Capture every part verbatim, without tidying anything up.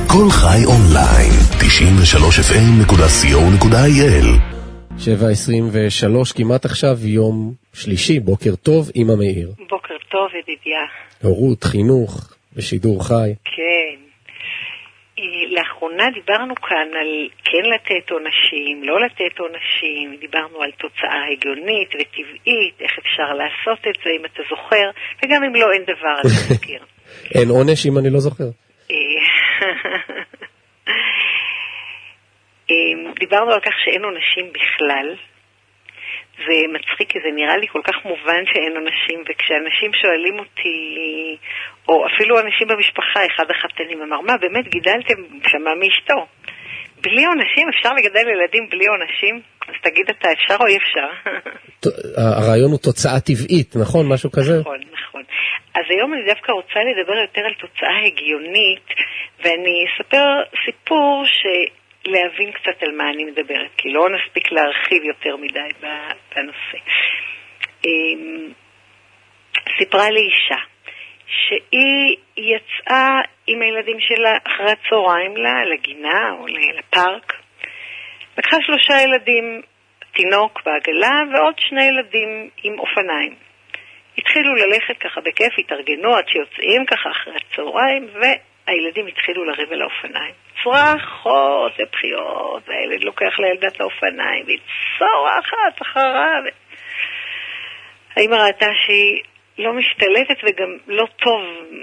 כל חי אונליין, תשעים ושלוש אף אם נקודה סי או נקודה איי אל. שבע עשרים ושלוש, כמעט עכשיו יום שלישי, בוקר טוב, אמא מאיר. בוקר טוב, ידידיה. הורות, חינוך, בשידור חי. כן. לאחרונה דיברנו כאן על כן לתת עונשים, לא לתת עונשים, דיברנו על תוצאה הגיונית וטבעית, איך אפשר לעשות את זה אם אתה זוכר, וגם אם לא, אין דבר על תזכיר. אין עונש אם אני לא זוכר. דיברנו על כך שאין עונשים בכלל. זה מצחיק, כי זה נראה לי כל כך מובן שאין עונשים, וכשאנשים שואלים אותי, או אפילו אנשים במשפחה, אחד החתנים אמר, מה, באמת גידלתם שמה מאשתו? בלי עונשים אפשר לגדל ילדים בלי עונשים? אז תגיד אתה, אפשר או אי אפשר? הרעיון הוא תוצאה טבעית, נכון? משהו כזה? נכון, נכון. אז היום אני דווקא רוצה לדבר יותר על תוצאה הגיונית, ואני אספר סיפור ש... להבין קצת על מה אני מדברת, כי לא נספיק להרחיב יותר מדי בנושא. סיפרה לי אישה שהיא יצאה עם הילדים שלה אחרי הצהריים לה, לגינה או לפארק, לקחה שלושה ילדים, תינוק בעגלה ועוד שני ילדים עם אופניים. התחילו ללכת ככה בכיף, התארגנו עד שיוצאים ככה אחרי הצהריים, והילדים התחילו לריב על האופניים. צרחות ובחיות, והילד לוקח לילדת לאופניים, והיא צורחת אחריו. האמא ראתה שהיא לא משתלטת וגם לא טוב.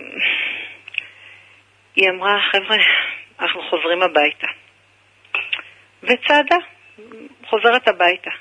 היא אמרה, חבר'ה, אנחנו חוזרים הביתה. וצעדה, חוזרת הביתה.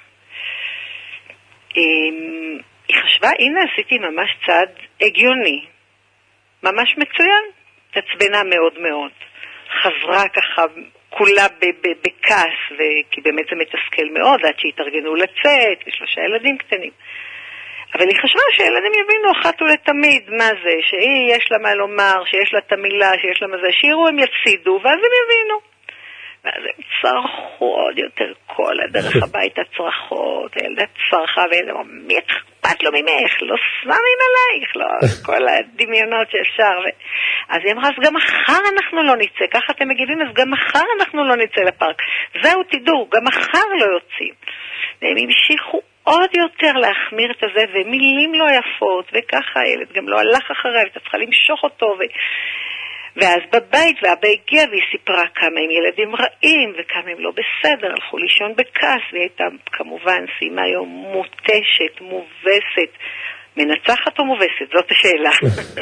היא חשבה, הנה עשיתי ממש צעד הגיוני, ממש מצוין, תצבנה מאוד מאוד. חזרה ככה כולה בכעס, כי באמת זה מתסכל מאוד, עד שהתארגנו לצאת, ושלושה ילדים קטנים. אבל היא חשבה שהילדים יבינו אחת ולתמיד מה זה, שהיא יש לה מה לומר, שיש לה את המילה, שיש לה מה זה, שירו הם יפסידו, ואז הם יבינו. ואז הם צרחו עוד יותר כל הדרך הביתה צרחות, הילדה צרחה, והילדה אמרה, מי אכפת לו ממך? לא שמים עלייך, לא, כל הדמיונות שאפשר. ו... אז היא אמרה, אז גם מחר אנחנו לא נצא, ככה אתם מגיבים, אז גם מחר אנחנו לא נצא לפארק. זהו, תדעו, גם מחר לא יוצאים. והם המשיכו עוד יותר להחמיר את הזה, ומילים לא יפות, וככה הילד גם לא הלך אחריו, אתה צריכה למשוך אותו, ו... ואז בבית, ואבא הגיע והיא סיפרה כמה הם ילדים רעים וכמה הם לא בסדר, הלכו לישון בכעס, והיא הייתה כמובן סיימה יום מוטשת, מובסת, מנצחת או מובסת, זאת השאלה.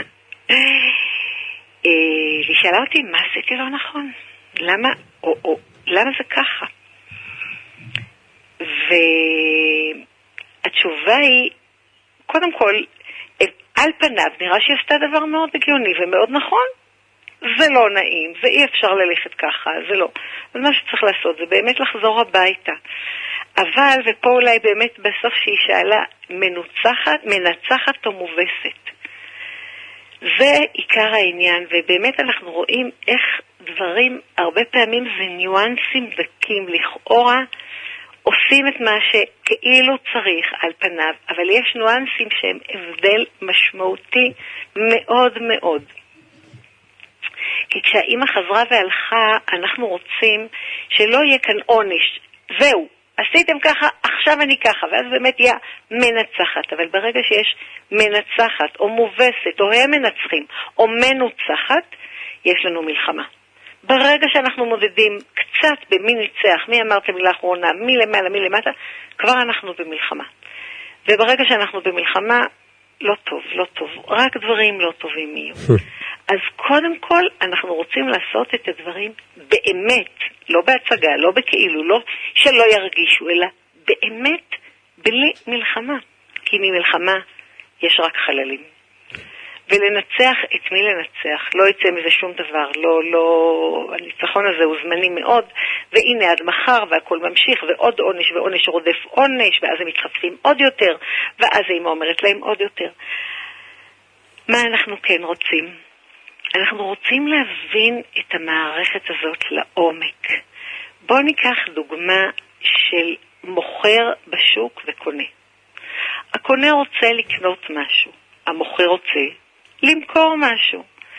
והיא שאלה אותי, מה עשיתי לא נכון? למה, או, או, למה זה ככה? והתשובה היא, קודם כל, על פניו נראה שהיא עשתה דבר מאוד הגיוני ומאוד נכון, זה לא נעים, זה אי אפשר ללכת ככה, זה לא. אז מה שצריך לעשות זה באמת לחזור הביתה. אבל, ופה אולי באמת בסוף שהיא שאלה, מנוצחת, מנצחת או מובסת. זה עיקר העניין, ובאמת אנחנו רואים איך דברים, הרבה פעמים זה ניואנסים דקים, לכאורה עושים את מה שכאילו צריך על פניו, אבל יש ניואנסים שהם הבדל משמעותי מאוד מאוד. כי כשהאמא חזרה והלכה, אנחנו רוצים שלא יהיה כאן עונש. זהו, עשיתם ככה, עכשיו אני ככה, ואז באמת יהיה מנצחת. אבל ברגע שיש מנצחת, או מובסת, או הם מנצחים, או מנוצחת, יש לנו מלחמה. ברגע שאנחנו מודדים קצת במי ניצח, מי אמרת מילה אחרונה, מי למעלה, מי למטה, כבר אנחנו במלחמה. וברגע שאנחנו במלחמה, לא טוב, לא טוב. רק דברים לא טובים יהיו. אז קודם כל אנחנו רוצים לעשות את הדברים באמת, לא בהצגה, לא בכאילו, לא שלא ירגישו, אלא באמת בלי מלחמה. כי ממלחמה יש רק חללים. ולנצח, את מי לנצח? לא יצא מזה שום דבר, לא, לא, הניצחון הזה הוא זמני מאוד, והנה עד מחר והכל ממשיך, ועוד עונש ועונש רודף עונש, ואז הם מתחפשים עוד יותר, ואז האמא אומרת להם עוד יותר. מה אנחנו כן רוצים? אנחנו רוצים להבין את המערכת הזאת לעומק. בואו ניקח דוגמה של מוכר בשוק וקונה. הקונה רוצה לקנות משהו, המוכר רוצה למכור משהו.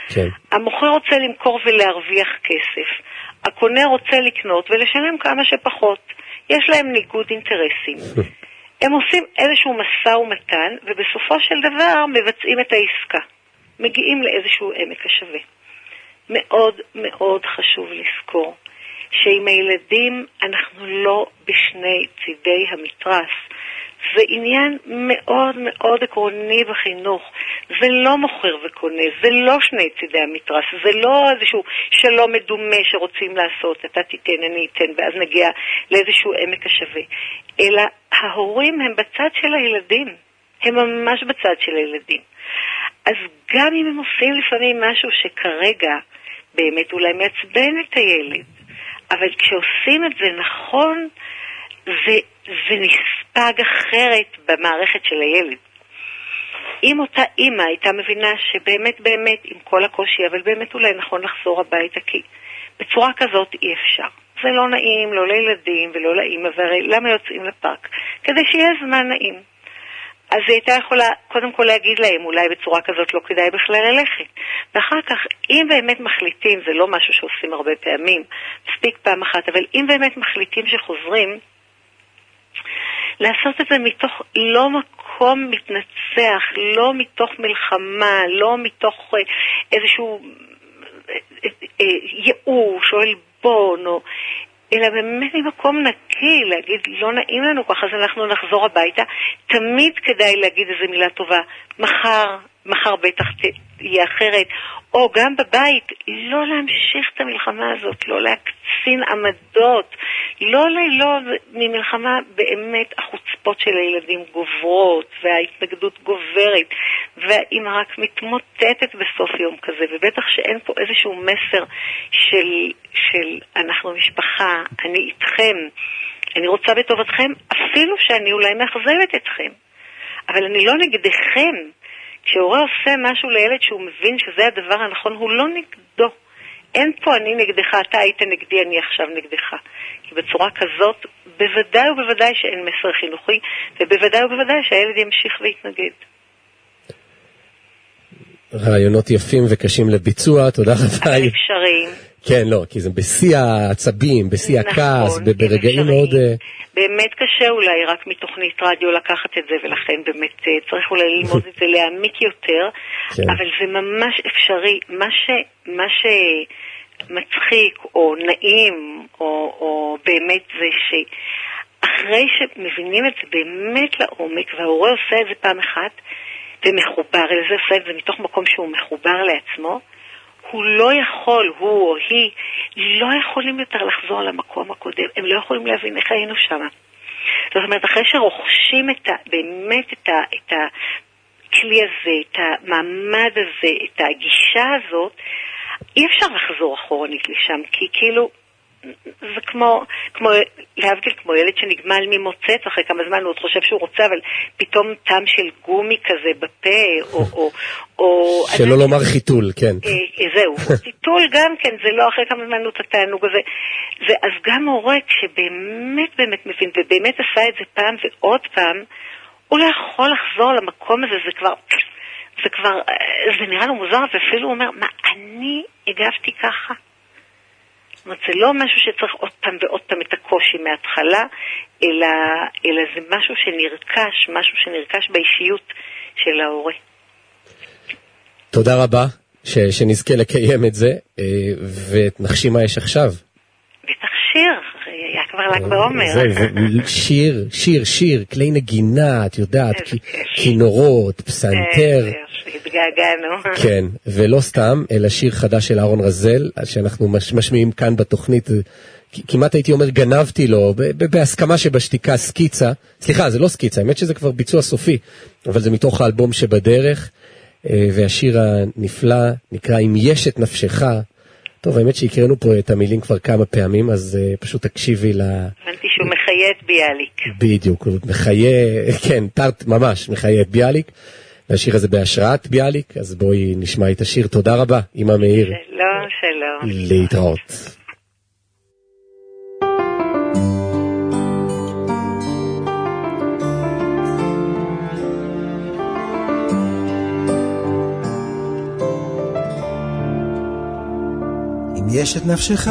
כן. המוכר רוצה למכור ולהרוויח כסף. הקונה רוצה לקנות ולשלם כמה שפחות. יש להם ניגוד אינטרסים. הם עושים איזשהו מסע ומתן, ובסופו של דבר מבצעים את העסקה. מגיעים לאיזשהו עמק השווה. מאוד מאוד חשוב לזכור שעם הילדים אנחנו לא בשני צידי המתרס. זה עניין מאוד מאוד עקרוני בחינוך. זה לא מוכר וקונה, זה לא שני צידי המתרס, זה לא איזשהו שלום מדומה שרוצים לעשות, אתה תיתן, אני אתן, ואז נגיע לאיזשהו עמק השווה. אלא ההורים הם בצד של הילדים, הם ממש בצד של הילדים. אז גם אם הם עושים לפעמים משהו שכרגע באמת אולי מעצבן את הילד, אבל כשעושים את זה נכון, זה, זה נספג אחרת במערכת של הילד. אם אותה אימא הייתה מבינה שבאמת באמת עם כל הקושי, אבל באמת אולי נכון לחזור הביתה, כי בצורה כזאת אי אפשר. זה לא נעים, לא לילדים ולא לאימא, והרי למה יוצאים לפארק? כדי שיהיה זמן נעים. אז היא הייתה יכולה קודם כל להגיד להם, אולי בצורה כזאת לא כדאי בכלל ללכת. ואחר כך, אם באמת מחליטים, זה לא משהו שעושים הרבה פעמים, מספיק פעם אחת, אבל אם באמת מחליטים שחוזרים, לעשות את זה מתוך לא מקום מתנצח, לא מתוך מלחמה, לא מתוך איזשהו ייאוש או עלבון, או... אלא באמת ממקום נקי, להגיד לא נעים לנו ככה, אז אנחנו נחזור הביתה. תמיד כדאי להגיד איזו מילה טובה, מחר, מחר בטח תהיה אחרת, או גם בבית, לא להמשיך את המלחמה הזאת, לא להקצין עמדות, לא לא, ממלחמה באמת החוצפות של הילדים גוברות, וההתנגדות גוברת, והאמא רק מתמוטטת בסוף יום כזה, ובטח שאין פה איזשהו מסר של, של אנחנו משפחה, אני איתכם, אני רוצה בטובתכם, אפילו שאני אולי מאכזבת אתכם, אבל אני לא נגדכם. כשהורה עושה משהו לילד שהוא מבין שזה הדבר הנכון, הוא לא נגדו. אין פה אני נגדך, אתה היית נגדי, אני עכשיו נגדך. כי בצורה כזאת, בוודאי ובוודאי שאין מסר חינוכי, ובוודאי ובוודאי שהילד ימשיך ויתנגד. רעיונות יפים וקשים לביצוע, תודה רבה. אבל אפשריים. כן, לא, כי זה בשיא העצבים, בשיא נכון, הכעס, ברגעים מאוד... באמת קשה אולי רק מתוכנית רדיו לקחת את זה, ולכן באמת צריך אולי ללמוד את זה להעמיק יותר, כן. אבל זה ממש אפשרי. מה, ש, מה שמצחיק או נעים, או, או באמת זה שאחרי שמבינים את זה באמת לעומק, וההורה עושה את זה פעם אחת, ומחובר לזה, עושה את זה מתוך מקום שהוא מחובר לעצמו, הוא לא יכול, הוא או היא, לא יכולים יותר לחזור למקום הקודם. הם לא יכולים להבין איך היינו שם. זאת אומרת, אחרי שרוכשים את ה, באמת את, ה, את הכלי הזה, את המעמד הזה, את הגישה הזאת, אי אפשר לחזור אחורנית לשם, כי כאילו, זה כמו, כמו, להבדיל כמו ילד שנגמל ממוצץ, אחרי כמה זמן הוא עוד חושב שהוא רוצה, אבל פתאום טעם של גומי כזה בפה, או, או, או... שלא לומר חיתול, כן. אה, זהו, חיתול גם כן, זה לא אחרי כמה זמן הוא את התענוג הזה. ואז גם הורה, כשבאמת באמת מבין, ובאמת עשה את זה פעם ועוד פעם, הוא לא יכול לחזור למקום הזה, זה כבר, זה כבר, זה נראה לו מוזר, ואפילו הוא אומר, מה, אני הגבתי ככה? זאת אומרת, זה לא משהו שצריך עוד פעם ועוד פעם את הקושי מההתחלה, אלא, אלא זה משהו שנרכש, משהו שנרכש באישיות של ההורה. תודה רבה, ש, שנזכה לקיים את זה, ונחשי מה יש עכשיו. בטח שיר, היה כבר ל"ג בעומר. שיר, שיר, שיר, כלי נגינה, את יודעת, כינורות, פסנתר. התגעגענו. כן, ולא סתם, אלא שיר חדש של אהרון רזל, שאנחנו משמיעים כאן בתוכנית, כמעט הייתי אומר גנבתי לו, בהסכמה שבשתיקה סקיצה, סליחה, זה לא סקיצה, האמת שזה כבר ביצוע סופי, אבל זה מתוך האלבום שבדרך, והשיר הנפלא נקרא אם יש את נפשך. טוב, האמת שהקראנו פה את המילים כבר כמה פעמים, אז uh, פשוט תקשיבי ל... הבנתי שהוא מחיה את ביאליק. בדיוק, הוא מחיה, כן, תרת ממש, מחיה את ביאליק, והשיר הזה בהשראת ביאליק, אז בואי נשמע את השיר. תודה רבה, אמא מאיר. שלום, שלום. להתראות. יש את נפשך,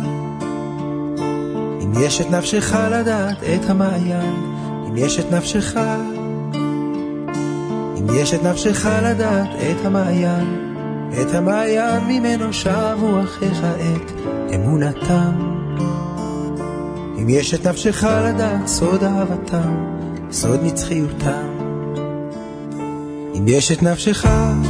אם יש את נפשך לדעת את המעיין, אם יש את נפשך, אם יש את נפשך לדעת את המעיין, את המעיין ממנו שבו אחיך את אמונתם. אם יש את נפשך לדעת סוד אהבתם, סוד נצחיותם. אם יש את נפשך,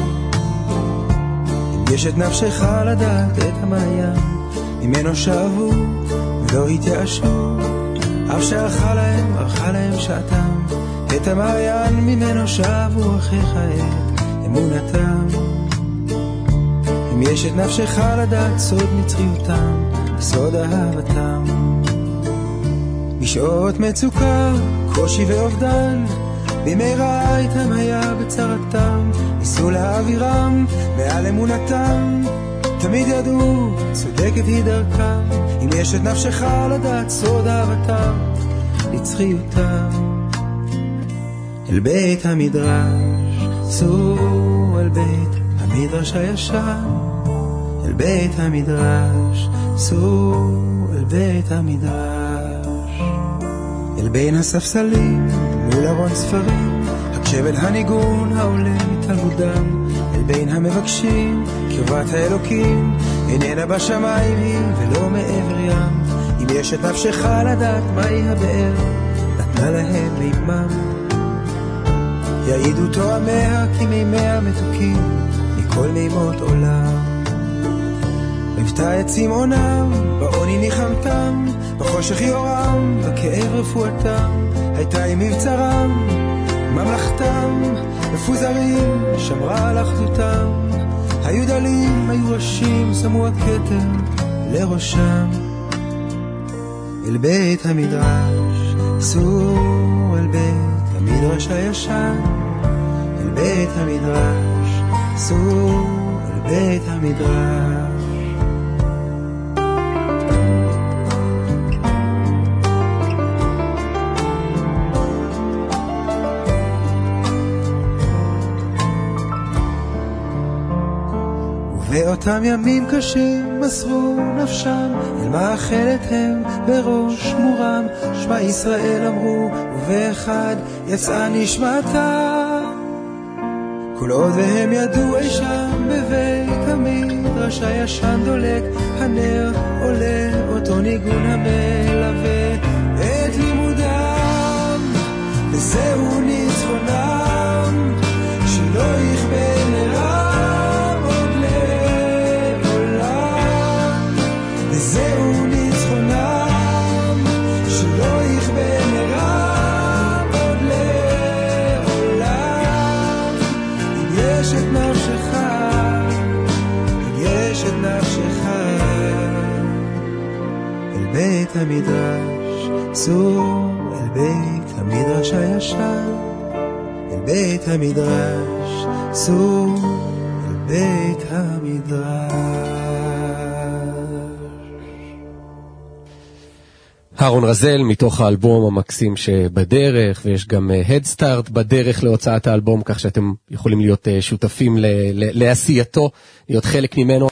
אם יש את נפשך לדעת את המעיין, ממנו שבו ולא התייאשו, אף שערכה להם, ערכה להם שעתם, את המעיין ממנו שבו אחיך את אמונתם. אם יש את נפשך לדעת סוד נצחיותם, סוד אהבתם. בשעות מצוקה, קושי ואובדן, בימי רעה איתם היה בצרתם, ניסו להעבירם מעל אמונתם, תמיד ידעו צודקת היא דרכם. אם יש את נפשך לדעת סוד אהבתם, נצחיותם. אל בית המדרש, סור אל בית המדרש הישן, אל בית המדרש, סור אל בית המדרש. אל בין הספסלים מול ארון ספרים, הקשב אל הניגון העולה מתלמודם, אל בין המבקשים קרבת האלוקים, איננה בשמיים היא ולא מעבר ים. אם יש את נפשך לדעת מהי הבאר, נתנה להם מימם, יעידו תואמיה כי מימיה מתוקים מכל מימות עולם. מבטא את צמאונם, בעוני ניחמתם, בחושך יורם, בכאב רפואתם, הייתה עם מבצרם, ממלכתם, מפוזרים, שמרה על אחדותם, היו דלים, היו ראשים, שמו הכתר לראשם. אל בית המדרש, סור אל בית המדרש הישן, אל בית המדרש, סור אל בית המדרש. באותם ימים קשים מסרו נפשם, אל מאכלת הם בראש מורם, שמע ישראל אמרו ובאחד יצאה נשמתה. כל עוד והם ידעו אי שם בבית המדרש הישן דולק הנר, עולה אותו ניגון המלווה את לימודם, וזהו ניצחונם שלא יכבה נרם זהו ניצחונם שלא יכבה נרם עוד לעולם. אם יש את נפשך, אם יש את נפשך, אל בית המדרש, סור אל בית המדרש הישן, אל בית המדרש, סור אל בית המדרש. אהרון רזל מתוך האלבום המקסים שבדרך, ויש גם Head Start בדרך להוצאת האלבום, כך שאתם יכולים להיות שותפים לעשייתו, להיות חלק ממנו.